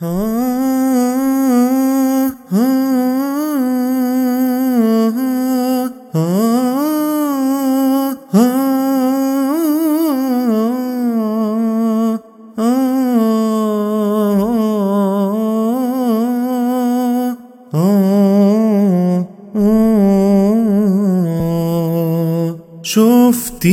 شفت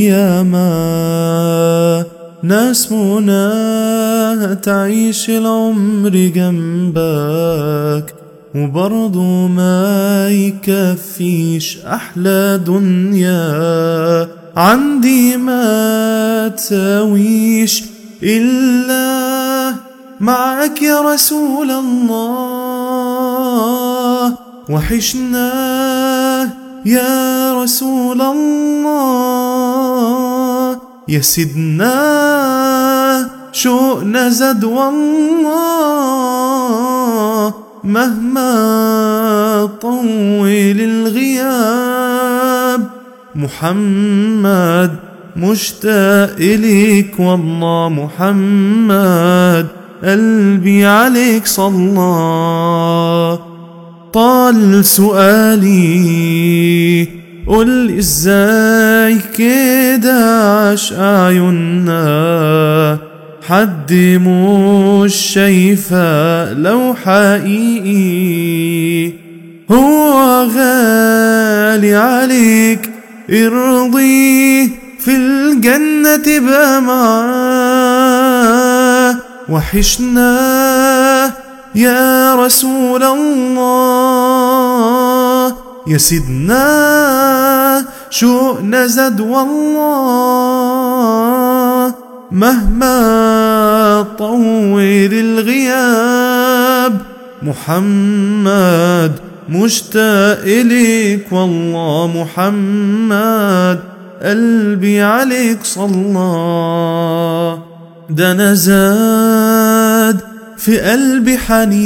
ياما ناس مناها تعيش العمر جنبك وبرضو ما يكفيش أحلى دنيا عندي ما تساويش إلا معك يا رسول الله. وحشنا يا رسول الله، يا سيدنا شوقنا زاد والله، مهما طول الغياب محمد مشتاق إليك والله. محمد قلبي عليك صلى. طال سؤالي قل ازاي كده عاش عيوننا حد مش شايفة لو حقيقي هو غالي عليك ارضيه في الجنة تبقى معاه. وحشنا يا رسول الله، يا سيدنا شوقنا زاد والله، مهما طول الغياب محمد مشتاق إليك والله. محمد قلبي عليك صلى. ده أنا زاد في قلبي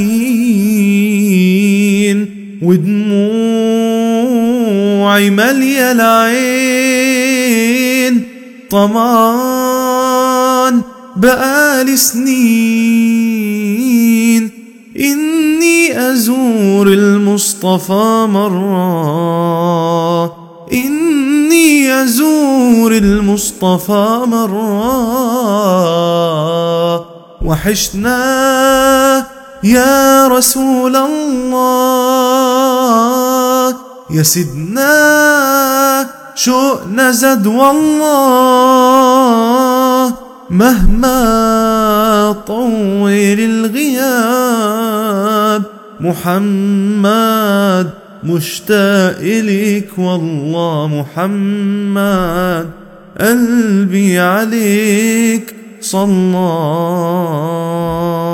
حنين ودموعي مالية العين، طمعان بقالي سنين إني أزور المصطفى مرة، إني أزور المصطفى مرة. وحشنا يا رسول الله، يا سيدنا شوقنا زاد والله، مهما طول الغياب محمد مشتاق إليك والله. محمد قلبي عليك صلى.